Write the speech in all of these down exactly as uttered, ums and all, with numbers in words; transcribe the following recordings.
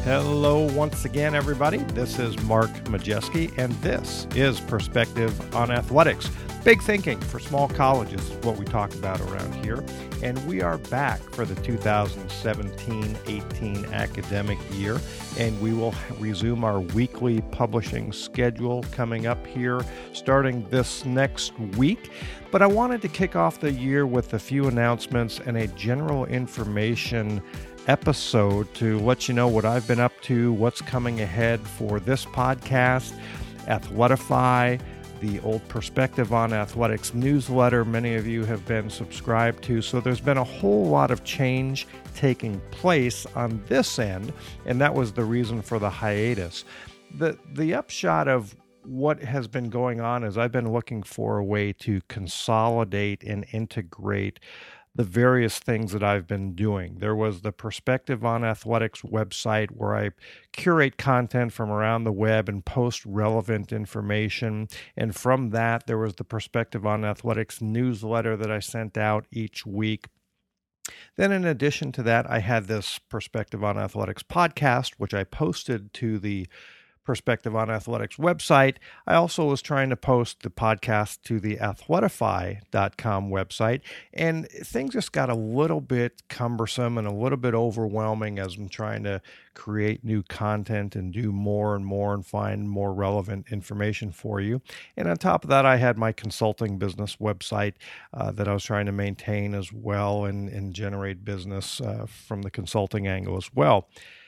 Hello once again, everybody. This is Mark Majeski, and this is Perspective on Athletics. Big thinking for small colleges is what we talk about around here. And we are back for the two thousand seventeen eighteen academic year, and we will resume our weekly publishing schedule coming up here starting this next week. But I wanted to kick off the year with a few announcements and a general information episode to let you know what I've been up to, what's coming ahead for this podcast, Athletify, the old Perspective on Athletics newsletter many of you have been subscribed to. So there's been a whole lot of change taking place on this end, and that was the reason for the hiatus. The, the upshot of what has been going on is I've been looking for a way to consolidate and integrate the various things that I've been doing. There was the Perspective on Athletics website where I curate content from around the web and post relevant information. And from that, there was the Perspective on Athletics newsletter that I sent out each week. Then in addition to that, I had this Perspective on Athletics podcast, which I posted to the Perspective on Athletics website. I also was trying to post the podcast to the athletify dot com website, and things just got a little bit cumbersome and a little bit overwhelming as I'm trying to create new content and do more and more and find more relevant information for you. And on top of that, I had my consulting business website uh, that I was trying to maintain as well and, and generate business uh, from the consulting angle as well.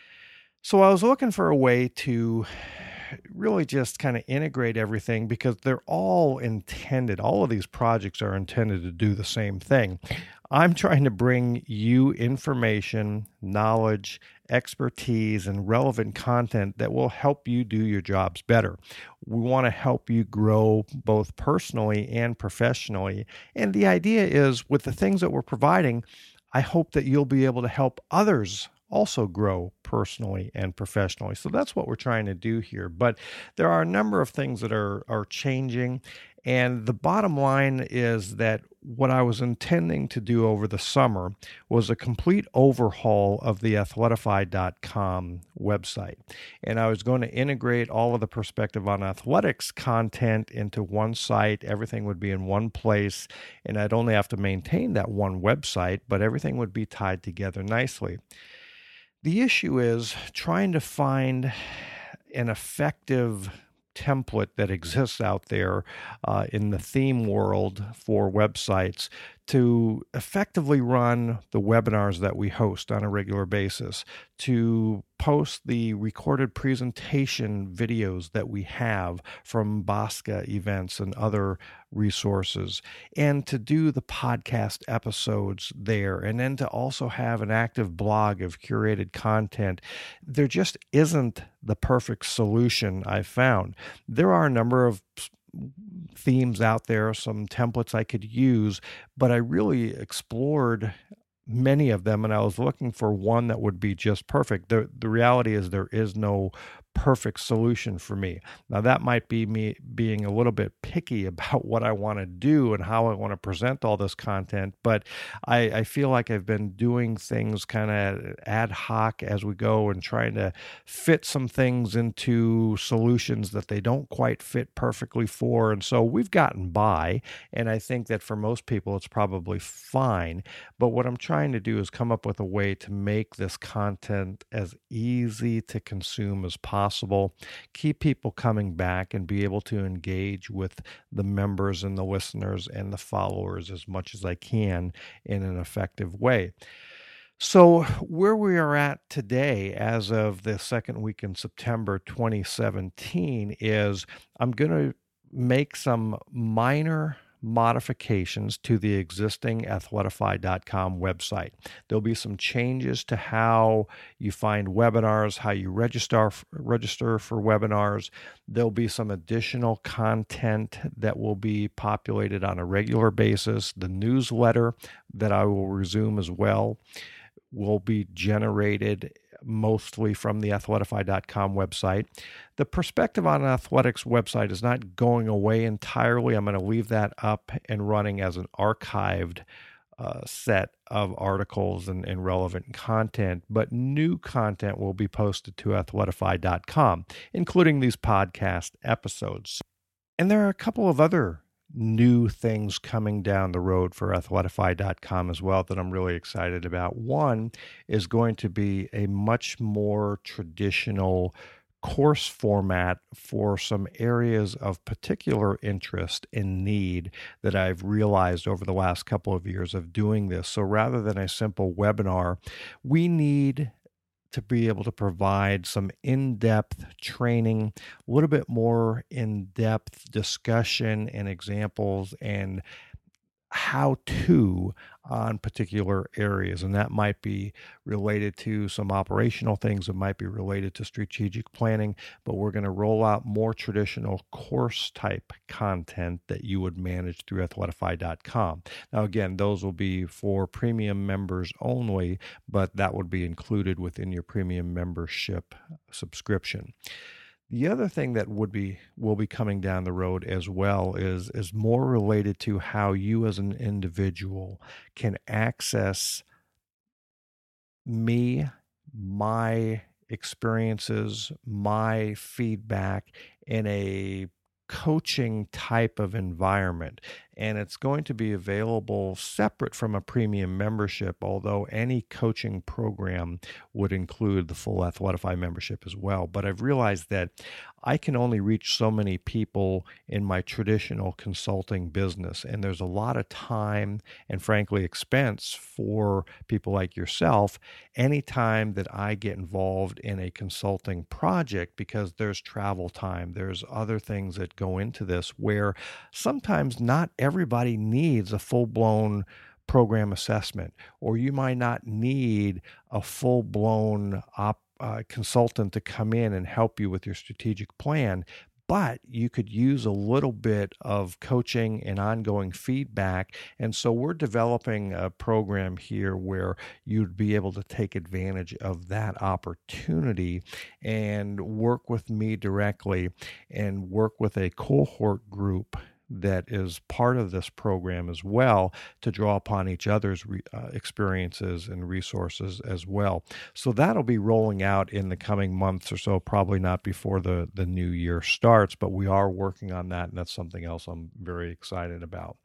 So I was looking for a way to really just kind of integrate everything because they're all intended, all of these projects are intended to do the same thing. I'm trying to bring you information, knowledge, expertise, and relevant content that will help you do your jobs better. We want to help you grow both personally and professionally. And the idea is with the things that we're providing, I hope that you'll be able to help others also grow personally and professionally. So that's what we're trying to do here. But there are a number of things that are, are changing. And the bottom line is that what I was intending to do over the summer was a complete overhaul of the athletify dot com website. And I was going to integrate all of the Perspective on Athletics content into one site. Everything would be in one place, and I'd only have to maintain that one website, but everything would be tied together nicely. The issue is trying to find an effective template that exists out there uh, in the theme world for websites to effectively run the webinars that we host on a regular basis, to post the recorded presentation videos that we have from Bosca events and other resources, and to do the podcast episodes there, and then to also have an active blog of curated content. There just isn't the perfect solution I've found. There are a number of themes out there, some templates I could use, but I really explored many of them, and I was looking for one that would be just perfect. The, the reality is there is no perfect solution for me. Now, that might be me being a little bit picky about what I want to do and how I want to present all this content, but I, I feel like I've been doing things kind of ad hoc as we go and trying to fit some things into solutions that they don't quite fit perfectly for. And so we've gotten by, and I think that for most people it's probably fine. But what I'm trying to do is come up with a way to make this content as easy to consume as possible. Possible, keep people coming back and be able to engage with the members and the listeners and the followers as much as I can in an effective way. So where we are at today, as of the second week in September twenty seventeen, is I'm going to make some minor modifications to the existing athletify dot com website. There'll be some changes to how you find webinars, how you register register for webinars. There'll be some additional content that will be populated on a regular basis. The newsletter that I will resume as well will be generated mostly from the athletify dot com website. The Perspective on Athletics website is not going away entirely. I'm going to leave that up and running as an archived uh, set of articles and, and relevant content, but new content will be posted to athletify dot com, including these podcast episodes. And there are a couple of other new things coming down the road for athletify dot com as well that I'm really excited about. One is going to be a much more traditional course format for some areas of particular interest and need that I've realized over the last couple of years of doing this. So rather than a simple webinar, we need to be able to provide some in-depth training, a little bit more in-depth discussion and examples and how-to on particular areas. And that might be related to some operational things. It might be related to strategic planning, but we're going to roll out more traditional course type content that you would manage through athletify dot com. Now, again, those will be for premium members only, but that would be included within your premium membership subscription. The other thing that would be will be coming down the road as well is is more related to how you as an individual can access me, my experiences, my feedback in a coaching type of environment. And it's going to be available separate from a premium membership, although any coaching program would include the full Athletify membership as well. But I've realized that I can only reach so many people in my traditional consulting business. And there's a lot of time and frankly expense for people like yourself anytime that I get involved in a consulting project, because there's travel time, there's other things that go into this where sometimes not everybody needs a full-blown program assessment, or you might not need a full-blown op, uh, consultant to come in and help you with your strategic plan, but you could use a little bit of coaching and ongoing feedback. And so we're developing a program here where you'd be able to take advantage of that opportunity and work with me directly and work with a cohort group that is part of this program as well to draw upon each other's re, uh, experiences and resources as well. So that'll be rolling out in the coming months or so, probably not before the, the new year starts, but we are working on that, and that's something else I'm very excited about.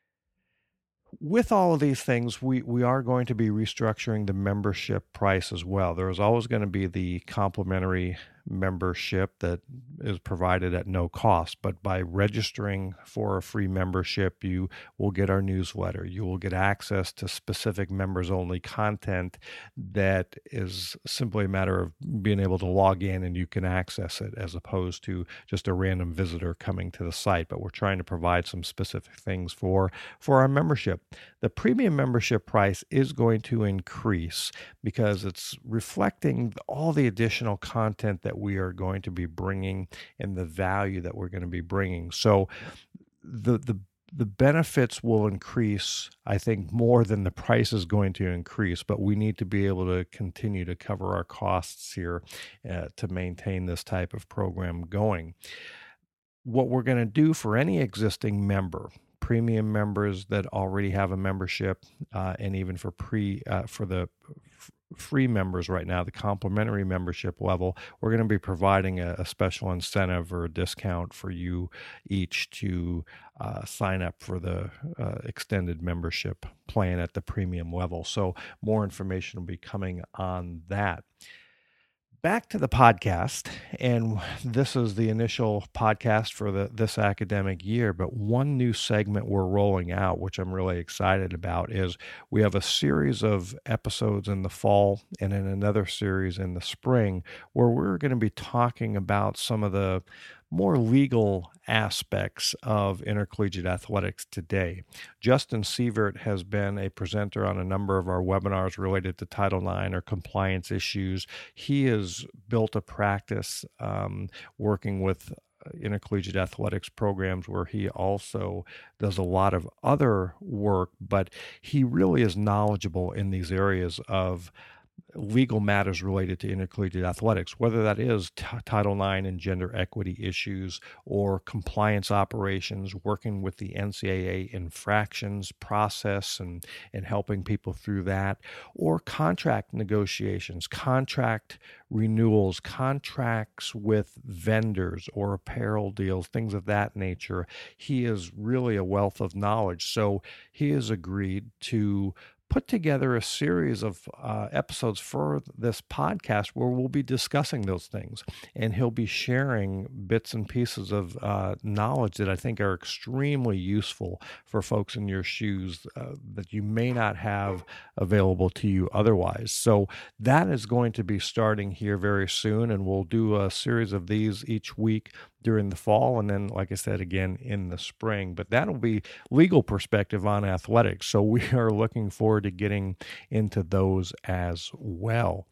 With all of these things, we, we are going to be restructuring the membership price as well. There is always going to be the complimentary membership that is provided at no cost, but by registering for a free membership, you will get our newsletter. You will get access to specific members-only content that is simply a matter of being able to log in and you can access it, as opposed to just a random visitor coming to the site. But we're trying to provide some specific things for, for our membership. The premium membership price is going to increase because it's reflecting all the additional content that we are going to be bringing and the value that we're going to be bringing. So the the the benefits will increase, I think, more than the price is going to increase, but we need to be able to continue to cover our costs here uh, to maintain this type of program going. What we're going to do for any existing member, premium members that already have a membership, uh, and even for pre uh, for the f- free members right now, the complimentary membership level, we're going to be providing a, a special incentive or a discount for you each to uh, sign up for the uh, extended membership plan at the premium level. So more information will be coming on that. Back to the podcast, and this is the initial podcast for the this academic year, but one new segment we're rolling out, which I'm really excited about, is we have a series of episodes in the fall and then another series in the spring where we're going to be talking about some of the more legal aspects of intercollegiate athletics today. Justin Sievert has been a presenter on a number of our webinars related to Title nine or compliance issues. He has built a practice um, working with intercollegiate athletics programs where he also does a lot of other work, but he really is knowledgeable in these areas of legal matters related to intercollegiate athletics, whether that is t- Title nine and gender equity issues or compliance operations, working with the N C double A infractions process and, and helping people through that, or contract negotiations, contract renewals, contracts with vendors or apparel deals, things of that nature. He is really a wealth of knowledge. So he has agreed to put together a series of uh, episodes for this podcast where we'll be discussing those things. And he'll be sharing bits and pieces of uh, knowledge that I think are extremely useful for folks in your shoes uh, that you may not have available to you otherwise. So that is going to be starting here very soon, and we'll do a series of these each week during the fall, and then, like I said, again in the spring. But that'll be Legal Perspective on Athletics. So we are looking forward to getting into those as well.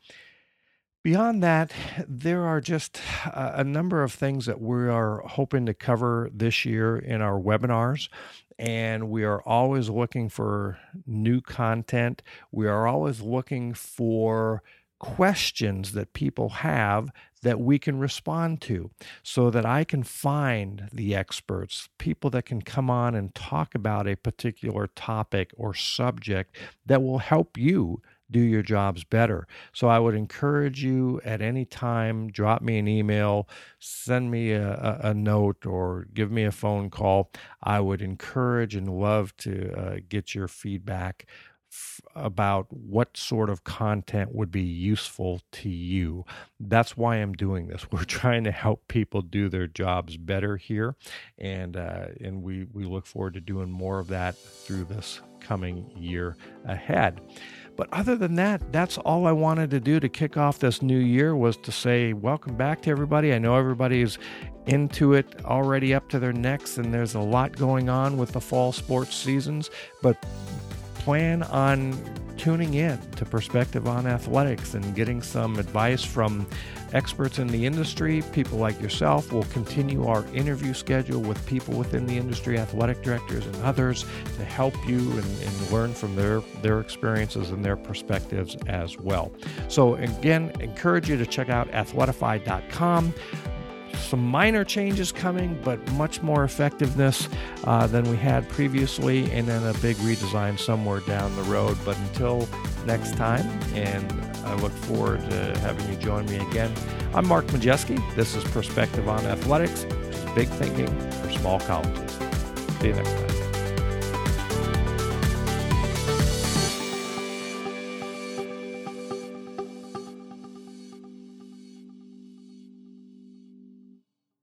Beyond that, there are just a number of things that we are hoping to cover this year in our webinars. And we are always looking for new content. We are always looking for questions that people have that we can respond to, so that I can find the experts, people that can come on and talk about a particular topic or subject that will help you do your jobs better. So I would encourage you at any time, drop me an email, send me a, a, a note, or give me a phone call. I would encourage and love to uh, get your feedback about what sort of content would be useful to you. That's why I'm doing this. We're trying to help people do their jobs better here, and uh, and we, we look forward to doing more of that through this coming year ahead. But other than that, that's all I wanted to do to kick off this new year, was to say welcome back to everybody. I know everybody's into it already up to their necks, and there's a lot going on with the fall sports seasons, but plan on tuning in to Perspective on Athletics and getting some advice from experts in the industry. People like yourself. Will continue our interview schedule with people within the industry, athletic directors and others, to help you and, and learn from their, their experiences and their perspectives as well. So again, encourage you to check out athletify dot com. Some minor changes coming, but much more effectiveness uh, than we had previously, and then a big redesign somewhere down the road. But until next time, and I look forward to having you join me again. I'm Mark Majewski. This is Perspective on Athletics, which is big thinking for small colleges. See you next time.